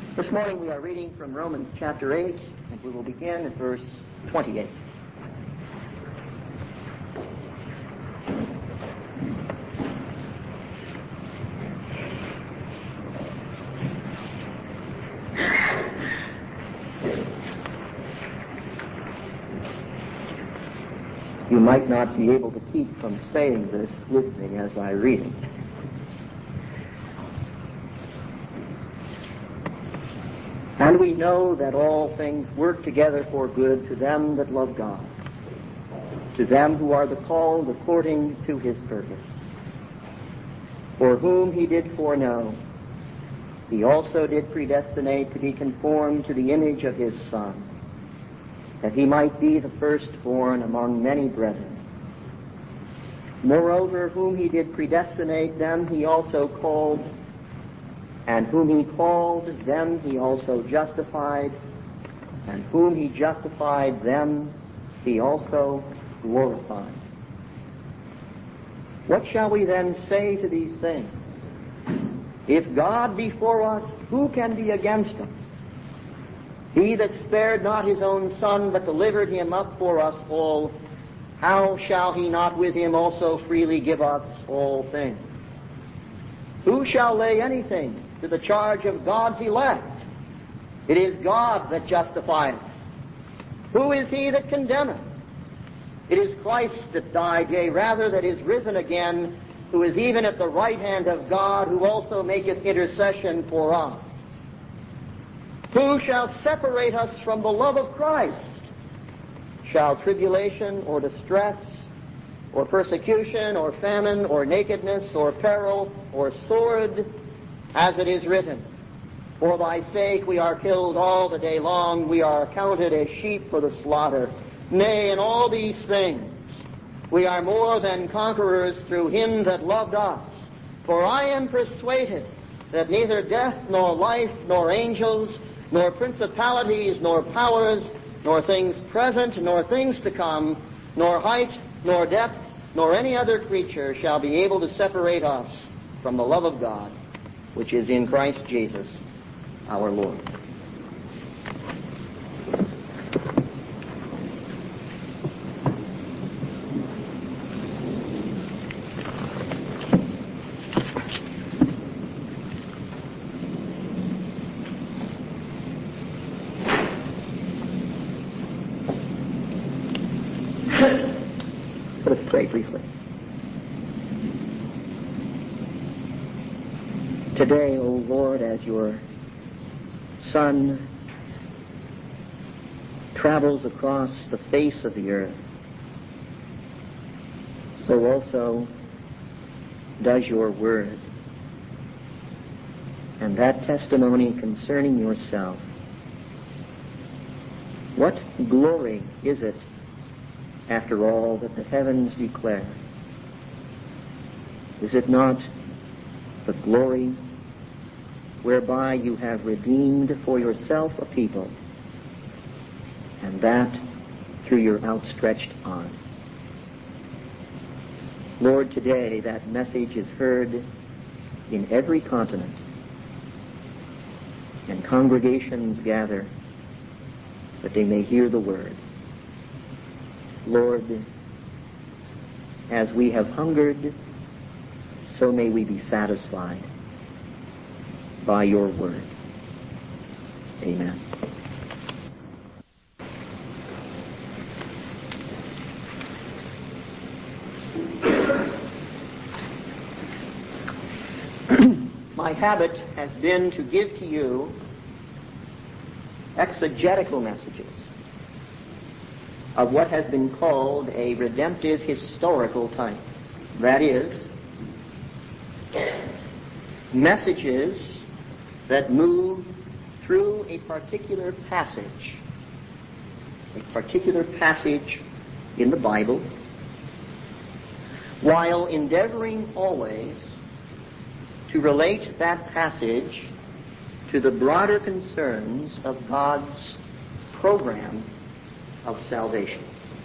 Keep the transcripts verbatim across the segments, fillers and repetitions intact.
This morning we are reading from Romans chapter eight, and we will begin at verse twenty-eight. You might not be able to keep from saying this with me as I read it. And we know that all things work together for good to them that love God, to them who are the called according to his purpose. For whom he did foreknow, he also did predestinate to be conformed to the image of his Son, that he might be the firstborn among many brethren. Moreover, whom he did predestinate, them he also called, and whom he called, them he also justified, and whom he justified, them he also glorified. What shall we then say to these things? If God be for us, who can be against us? He that spared not his own Son, but delivered him up for us all, how shall he not with him also freely give us all things? Who shall lay anything to the charge of God's elect? It is God that justifieth. Who is he that condemneth? It is Christ that died, yea, rather that is risen again, who is even at the right hand of God, who also maketh intercession for us. Who shall separate us from the love of Christ? Shall tribulation or distress or persecution or famine or nakedness or peril or sword? As it is written, for thy sake we are killed all the day long, we are accounted as sheep for the slaughter. Nay, in all these things we are more than conquerors through him that loved us. For I am persuaded that neither death nor life nor angels nor principalities nor powers nor things present nor things to come nor height nor depth nor any other creature shall be able to separate us from the love of God, which is in Christ Jesus our Lord. Let us pray briefly. Today, O Lord, as your Son travels across the face of the earth, so also does your word. And that testimony concerning yourself, what glory is it, after all, that the heavens declare? Is it not the glory whereby you have redeemed for yourself a people, and that through your outstretched arm? Lord, today that message is heard in every continent, and congregations gather that they may hear the word. Lord, as we have hungered, so may we be satisfied by your word. Amen. My habit has been to give to you exegetical messages of what has been called a redemptive historical type. That is, messages that move through a particular passage, a particular passage in the Bible, while endeavoring always to relate that passage to the broader concerns of God's program of salvation.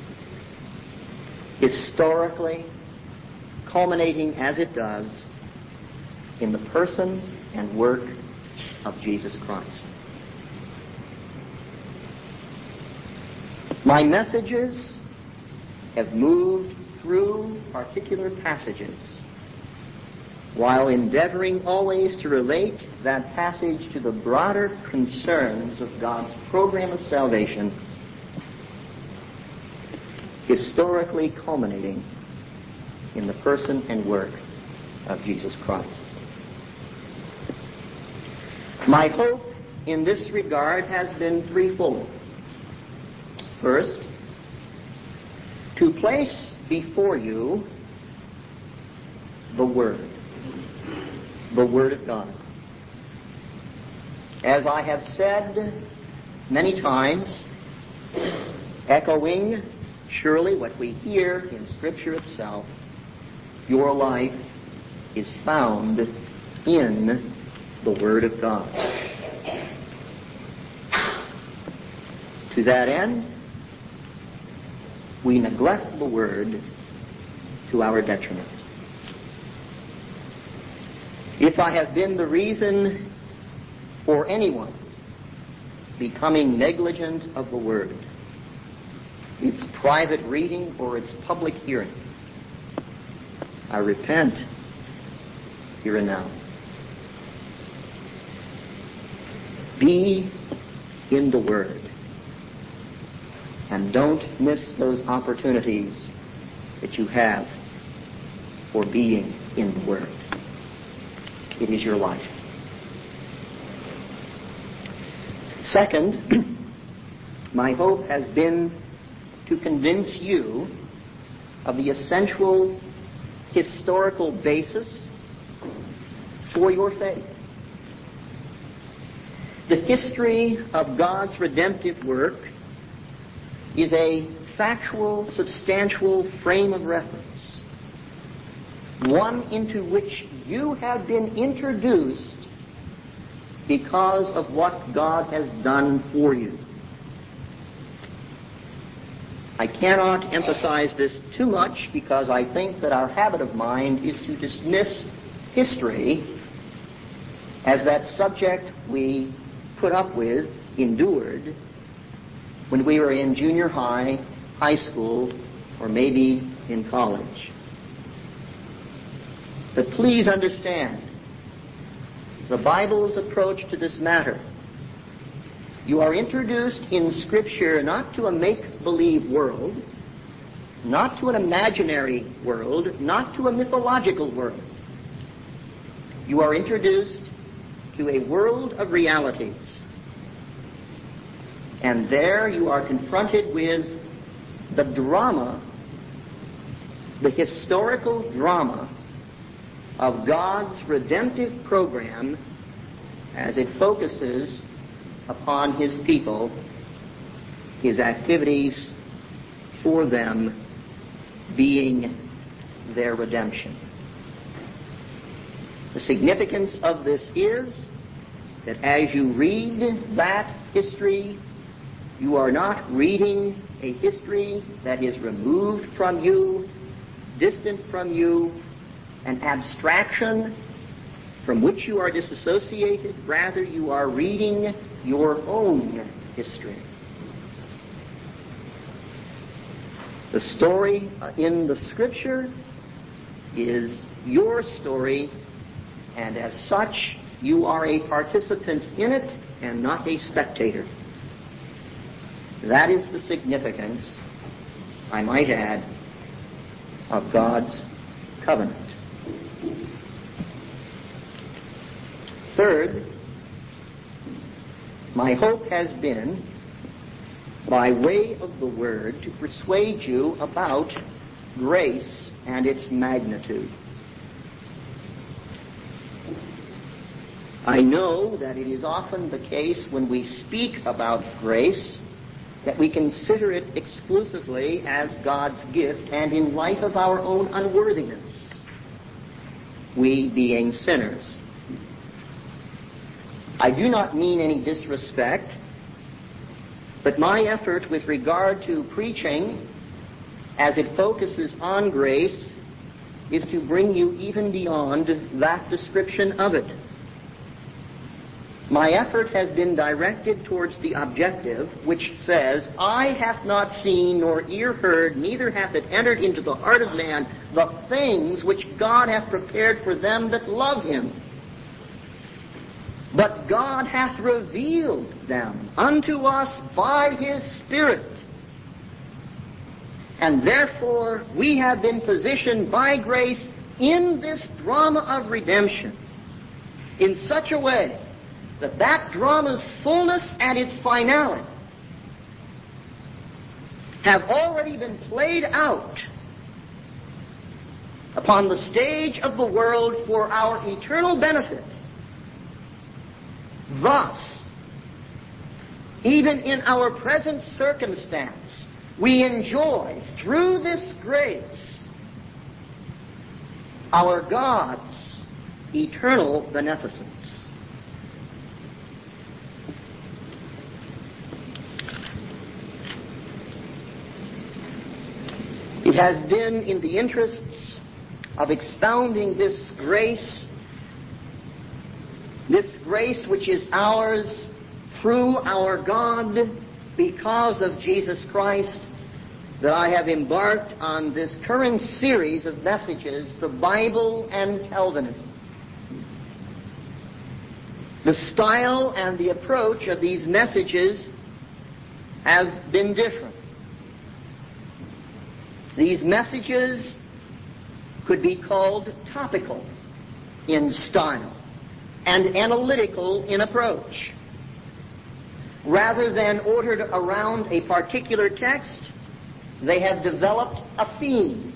Historically, culminating as it does in the person and work of Jesus Christ. My messages have moved through particular passages while endeavoring always to relate that passage to the broader concerns of God's program of salvation, historically culminating in the person and work of Jesus Christ. My hope in this regard has been threefold. First, to place before you the Word, the Word of God. As I have said many times, echoing surely what we hear in Scripture itself, your life is found in the Word of God. To that end, we neglect the Word to our detriment. If I have been the reason for anyone becoming negligent of the Word, its private reading or its public hearing, I repent here and now. Be in the Word, and don't miss those opportunities that you have for being in the Word. It is your life. Second, my hope has been to convince you of the essential historical basis for your faith. The history of God's redemptive work is a factual, substantial frame of reference, one into which you have been introduced because of what God has done for you. I cannot emphasize this too much because I think that our habit of mind is to dismiss history as that subject we put up with, endured, when we were in junior high, high school, or maybe in college. But please understand the Bible's approach to this matter. You are introduced in Scripture not to a make-believe world, not to an imaginary world, not to a mythological world. You are introduced to a world of realities. And there you are confronted with the drama, the historical drama of God's redemptive program as it focuses upon His people, His activities for them being their redemption. The significance of this is that as you read that history, you are not reading a history that is removed from you, distant from you, an abstraction from which you are disassociated. Rather, you are reading your own history. The story in the Scripture is your story, and as such, you are a participant in it and not a spectator. That is the significance, I might add, of God's covenant. Third, my hope has been, by way of the Word, to persuade you about grace and its magnitude. I know that it is often the case when we speak about grace that we consider it exclusively as God's gift and in light of our own unworthiness, we being sinners. I do not mean any disrespect, but my effort with regard to preaching, as it focuses on grace, is to bring you even beyond that description of it. my effort has been directed towards the objective, which says, "Eye hath not seen, nor ear heard, neither hath it entered into the heart of man, the things which God hath prepared for them that love him. But God hath revealed them unto us by his Spirit." And therefore, we have been positioned by grace in this drama of redemption in such a way that that drama's fullness and its finality have already been played out upon the stage of the world for our eternal benefit. Thus, even in our present circumstance, we enjoy, through this grace, our God's eternal beneficence. It has been in the interests of expounding this grace, this grace which is ours through our God because of Jesus Christ, that I have embarked on this current series of messages, The Bible and Calvinism. The style and the approach of these messages have been different. These messages could be called topical in style and analytical in approach. Rather than ordered around a particular text, they have developed a theme.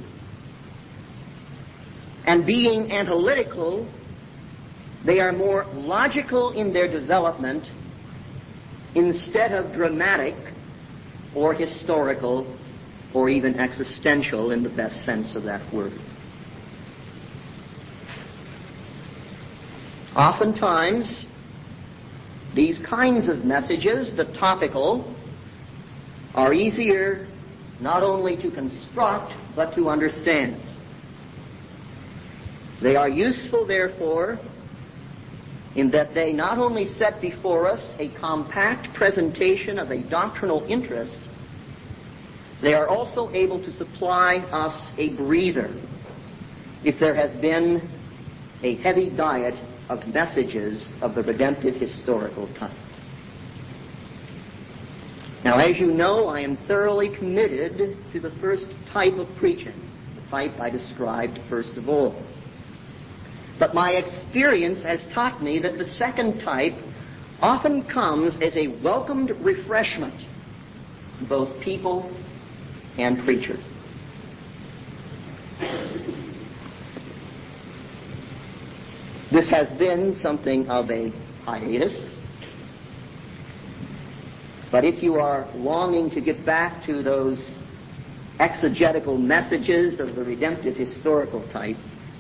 And being analytical, they are more logical in their development instead of dramatic or historical or even existential in the best sense of that word. Oftentimes, these kinds of messages, the topical, are easier not only to construct, but to understand. They are useful, therefore, in that they not only set before us a compact presentation of a doctrinal interest, they are also able to supply us a breather if there has been a heavy diet of messages of the redemptive historical type. Now, as you know, I am thoroughly committed to the first type of preaching, the type I described first of all. But my experience has taught me that the second type often comes as a welcomed refreshment to both people and preacher. This has been something of a hiatus. But if you are longing to get back to those exegetical messages of the redemptive historical type,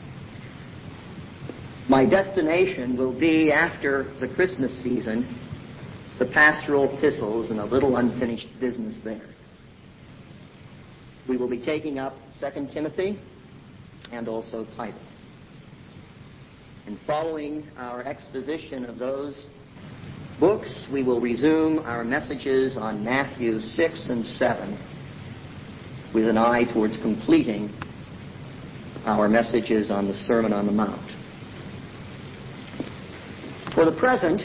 my destination will be, after the Christmas season, the pastoral epistles and a little unfinished business there. We will be taking up Second Timothy and also Titus. And following our exposition of those books, we will resume our messages on Matthew six and seven with an eye towards completing our messages on the Sermon on the Mount. For the present,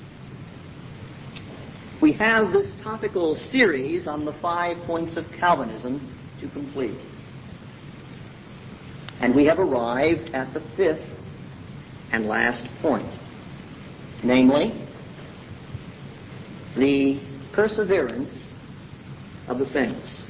we have this topical series on the five points of Calvinism to complete. And we have arrived at the fifth and last point, namely, the perseverance of the saints.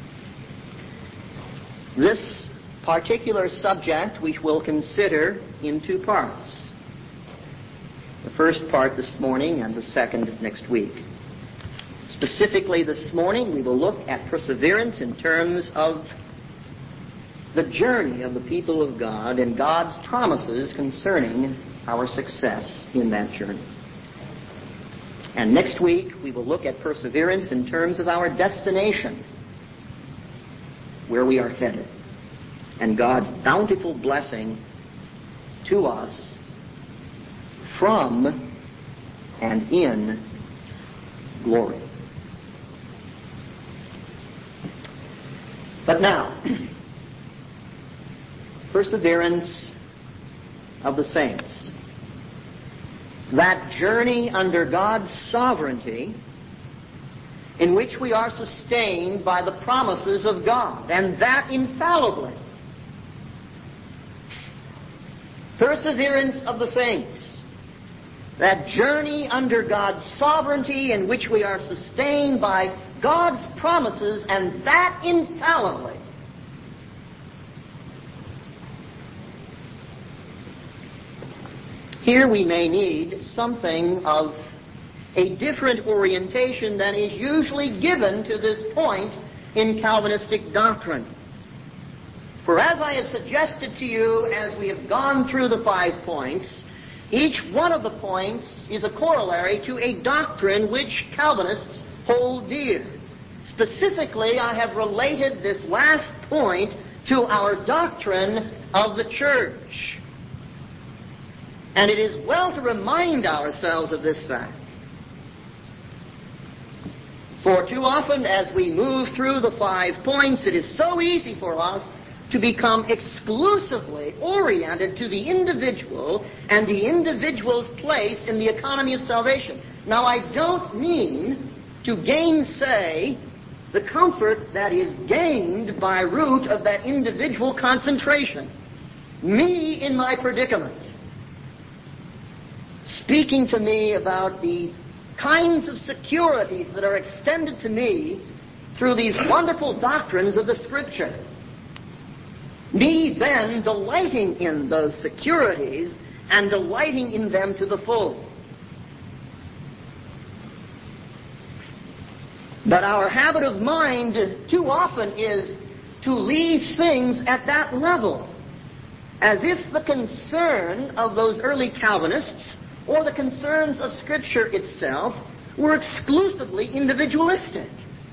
This particular subject we will consider in two parts. The first part this morning and the second next week. Specifically this morning, we will look at perseverance in terms of the journey of the people of God and God's promises concerning our success in that journey. And next week, we will look at perseverance in terms of our destination, where we are headed, and God's bountiful blessing to us from and in glory. But now, perseverance of the saints. That journey under God's sovereignty in which we are sustained by the promises of God, and that infallibly. Perseverance of the saints. That journey under God's sovereignty in which we are sustained by God's promises, and that infallibly. Here we may need something of a different orientation than is usually given to this point in Calvinistic doctrine. For as I have suggested to you as we have gone through the five points, each one of the points is a corollary to a doctrine which Calvinists hold dear. Specifically, I have related this last point to our doctrine of the church. And it is well to remind ourselves of this fact. For too often as we move through the five points, it is so easy for us to become exclusively oriented to the individual and the individual's place in the economy of salvation. Now, I don't mean to gainsay the comfort that is gained by root of that individual concentration. Me in my predicament. Speaking to me about the kinds of securities that are extended to me through these wonderful doctrines of the Scripture. Me then delighting in those securities and delighting in them to the full. But our habit of mind too often is to leave things at that level, as if the concern of those early Calvinists or the concerns of Scripture itself were exclusively individualistic.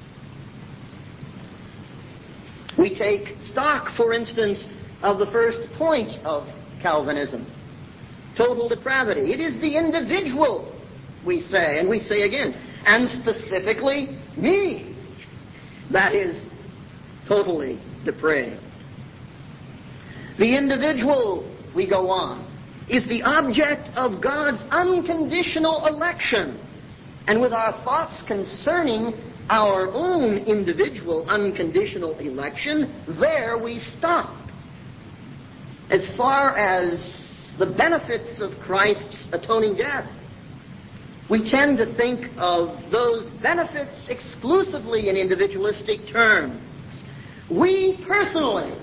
We take stock, for instance, of the first point of Calvinism, total depravity. It is the individual, we say, and we say again, and specifically me, that is totally depraved. The individual, we go on, is the object of God's unconditional election. And with our thoughts concerning our own individual unconditional election, there we stop. As far as the benefits of Christ's atoning death, we tend to think of those benefits exclusively in individualistic terms. We personally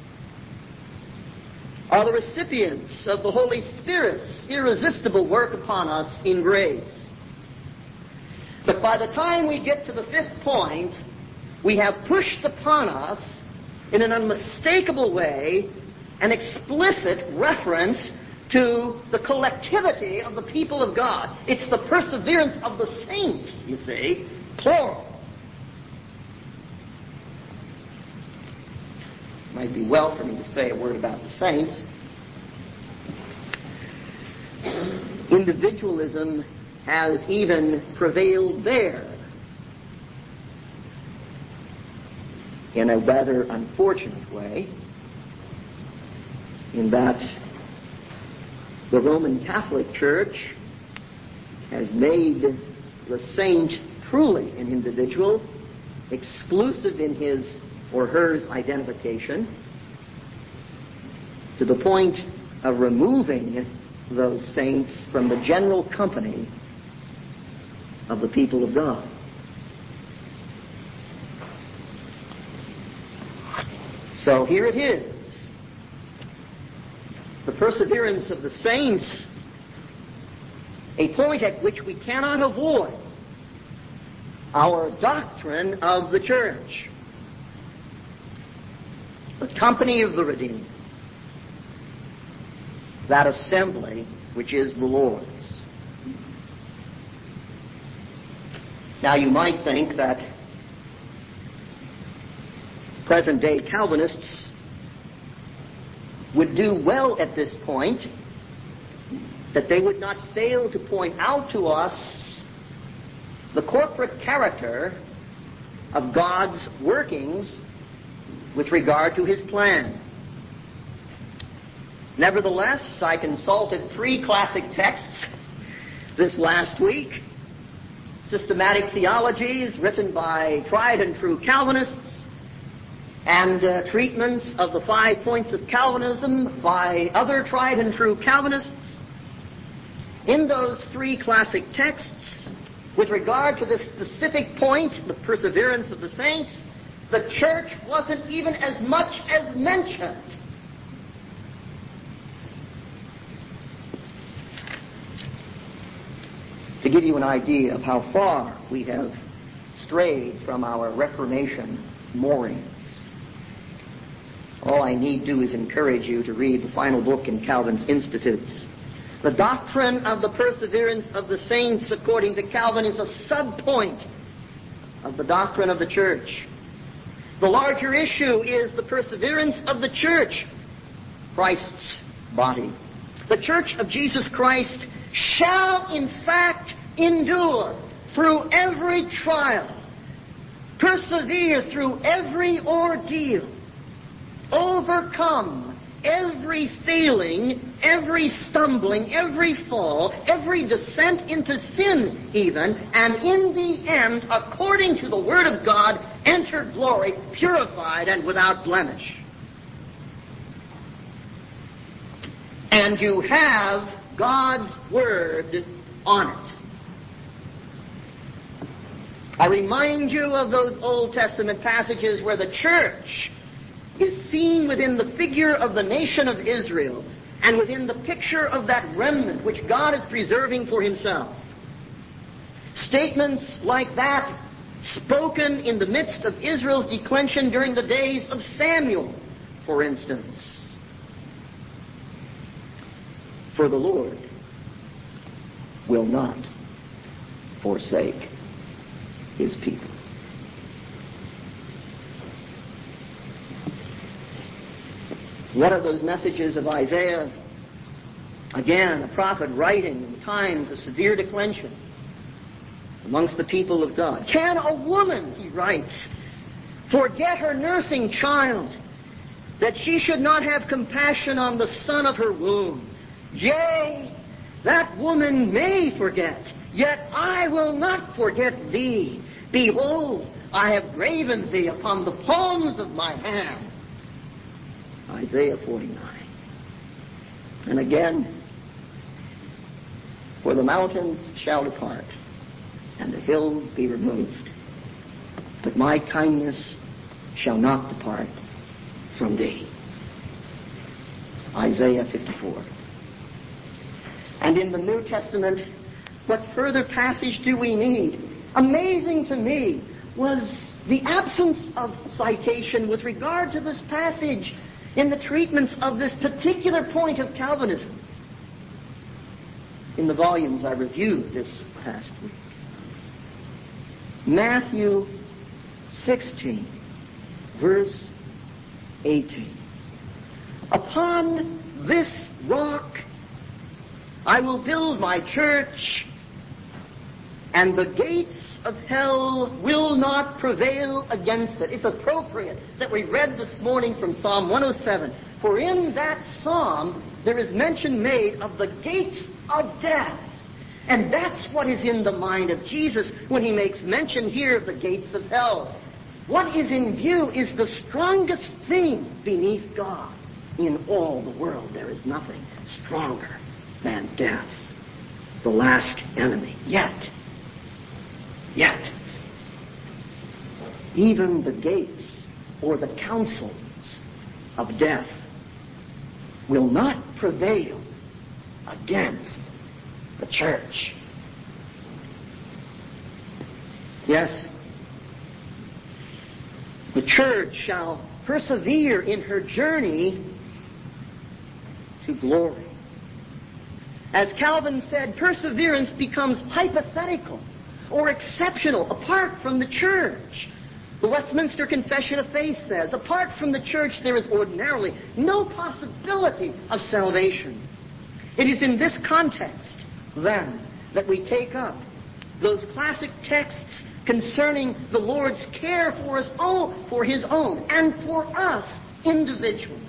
are the recipients of the Holy Spirit's irresistible work upon us in grace. But by the time we get to the fifth point, we have pushed upon us in an unmistakable way an explicit reference to the collectivity of the people of God. It's the perseverance of the saints, you see, plural. It might be well for me to say a word about the saints. Individualism has even prevailed there in a rather unfortunate way, in that the Roman Catholic Church has made the saint truly an individual, exclusive in his or hers identification, to the point of removing those saints from the general company of the people of God. So here it is. The perseverance of the saints, a point at which we cannot avoid our doctrine of the church, the company of the redeemed, that assembly which is the Lord's. Now you might think that present-day Calvinists would do well at this point that they would not fail to point out to us the corporate character of God's workings with regard to His plan. Nevertheless, I consulted three classic texts this last week, systematic theologies written by tried and true Calvinists, and uh, treatments of the five points of Calvinism by other tried and true Calvinists. In those three classic texts, with regard to this specific point, the perseverance of the saints, the church wasn't even as much as mentioned. To give you an idea of how far we have strayed from our Reformation moorings, all I need do is encourage you to read the final book in Calvin's Institutes. The doctrine of the perseverance of the saints, according to Calvin, is a sub-point of the doctrine of the church. The larger issue is the perseverance of the church, Christ's body. The church of Jesus Christ shall in fact endure through every trial, persevere through every ordeal, overcome every failing, every stumbling, every fall, every descent into sin even, and in the end, according to the Word of God, enter glory purified and without blemish. And you have God's Word on it. I remind you of those Old Testament passages where the church is seen within the figure of the nation of Israel and within the picture of that remnant which God is preserving for Himself. Statements like that spoken in the midst of Israel's declension during the days of Samuel, for instance. For the Lord will not forsake His people. What are those messages of Isaiah? Again, a prophet writing in times of severe declension amongst the people of God. Can a woman, he writes, forget her nursing child, that she should not have compassion on the son of her womb? Yea, that woman may forget, yet I will not forget thee. Behold, I have graven thee upon the palms of my hand. Isaiah forty-nine. And again, for the mountains shall depart, and the hills be removed, but my kindness shall not depart from thee. Isaiah fifty-four. And in the New Testament, what further passage do we need? Amazing to me was the absence of citation with regard to this passage in the treatments of this particular point of Calvinism in the volumes I reviewed this past week. Matthew sixteen, verse eighteen. Upon this rock I will build my church, and the gates of hell will not prevail against it. It's appropriate that we read this morning from Psalm one oh seven. For in that psalm there is mention made of the gates of death. And that's what is in the mind of Jesus when He makes mention here of the gates of hell. What is in view is the strongest thing beneath God. In all the world there is nothing stronger than death, the last enemy. Yet, Yet, even the gates or the counsels of death will not prevail against the church. Yes, the church shall persevere in her journey to glory. As Calvin said, perseverance becomes hypothetical or exceptional apart from the church. The Westminster Confession of Faith says, apart from the church there is ordinarily no possibility of salvation. It is in this context, then, that we take up those classic texts concerning the Lord's care for us, all for His own, and for us individually.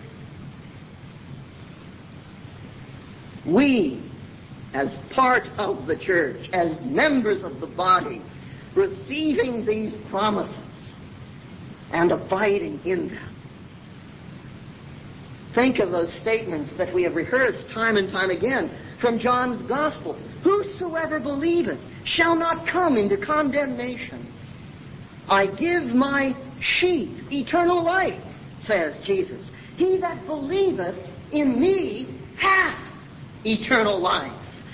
We, as part of the church, as members of the body, receiving these promises and abiding in them. Think of those statements that we have rehearsed time and time again from John's Gospel. Whosoever believeth shall not come into condemnation. I give my sheep eternal life, says Jesus. He that believeth in me hath eternal life.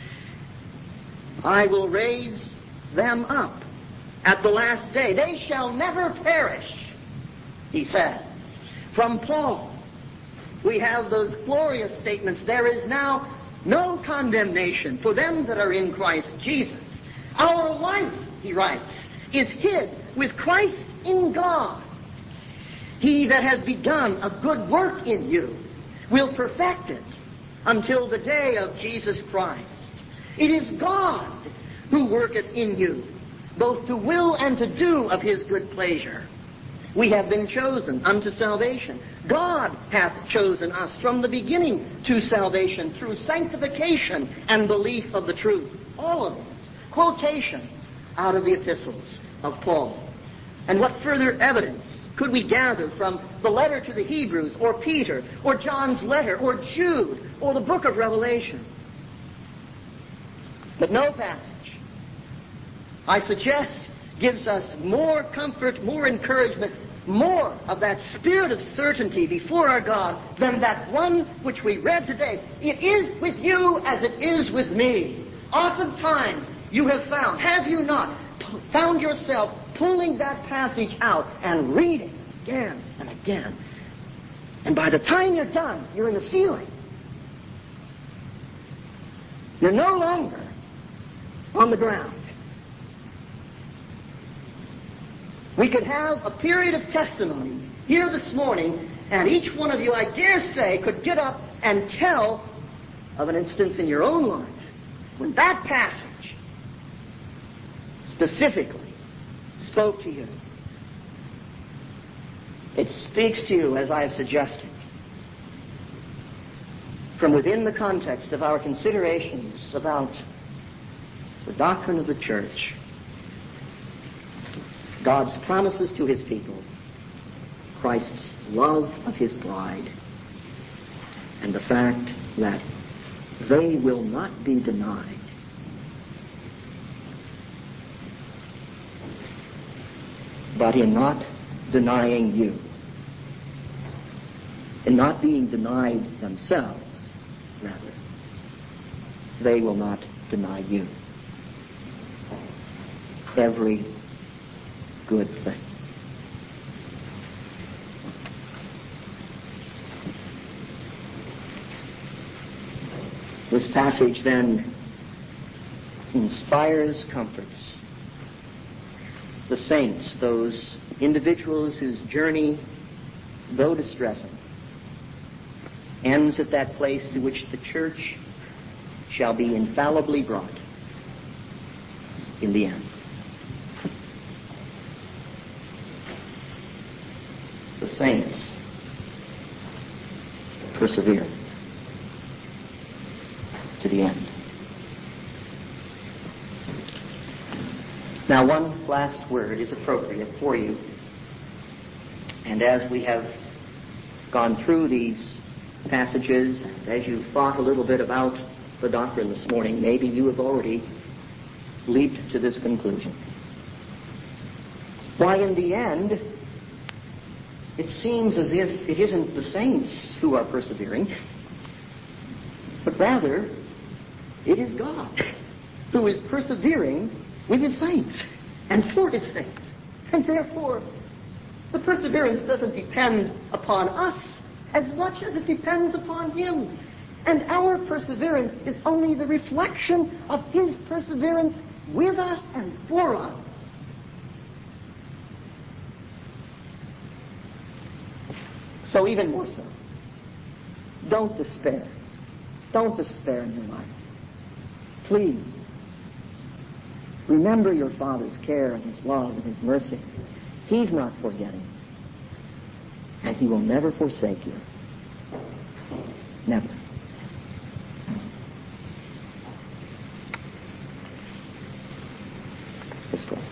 I will raise them up at the last day. They shall never perish, he says. From Paul, we have those glorious statements. There is now no condemnation for them that are in Christ Jesus. Our life, he writes, is hid with Christ in God. He that has begun a good work in you will perfect it until the day of Jesus Christ. It is God who worketh in you, both to will and to do of His good pleasure. We have been chosen unto salvation. God hath chosen us from the beginning to salvation through sanctification and belief of the truth. All of these quotations out of the epistles of Paul. And what further evidence could we gather from the letter to the Hebrews, or Peter, or John's letter, or Jude, or the book of Revelation? But no passage, I suggest, gives us more comfort, more encouragement, more of that spirit of certainty before our God than that one which we read today. It is with you as it is with me. Oftentimes you have found, have you not, found yourself pulling that passage out and reading again and again. And by the time you're done, you're in the ceiling. You're no longer on the ground. We could have a period of testimony here this morning, and each one of you, I dare say, could get up and tell of an instance in your own life when that passage specifically spoke to you. It speaks to you, as I have suggested, from within the context of our considerations about the doctrine of the church, God's promises to His people, Christ's love of His bride, and the fact that they will not be denied. But in not denying you, in not being denied themselves, rather, they will not deny you every good thing. This passage then inspires, comforts the saints, those individuals whose journey, though distressing, ends at that place to which the church shall be infallibly brought in the end. The saints persevere to the end. Now, one last word is appropriate for you. And as we have gone through these passages, and as you've thought a little bit about the doctrine this morning, maybe you have already leaped to this conclusion. Why, in the end, it seems as if it isn't the saints who are persevering, but rather it is God who is persevering with His saints and for His saints. And therefore, the perseverance doesn't depend upon us as much as it depends upon Him. And our perseverance is only the reflection of His perseverance with us and for us. So even more so, don't despair Don't despair in your life. Please, remember your Father's care and His love and His mercy. He's not forgetting. And He will never forsake you. Never. Let's go.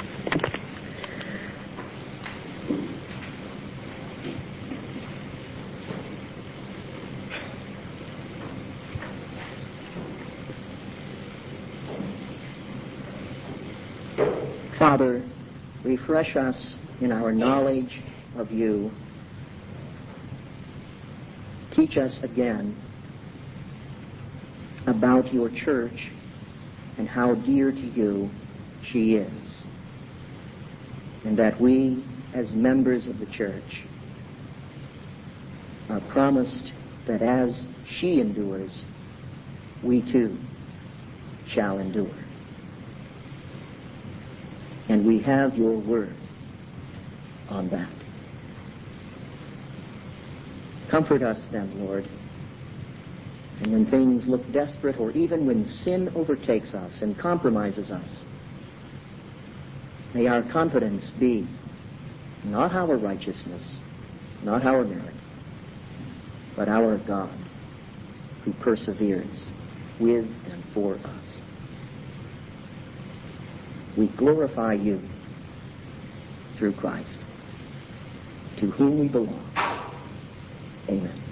Father, refresh us in our knowledge of You. Teach us again about Your church and how dear to You she is, and that we, as members of the church, are promised that as she endures, we too shall endure. And we have Your word on that. Comfort us then, Lord. And when things look desperate, or even when sin overtakes us and compromises us, may our confidence be not our righteousness, not our merit, but our God who perseveres with and for us. We glorify You through Christ, to whom we belong. Amen.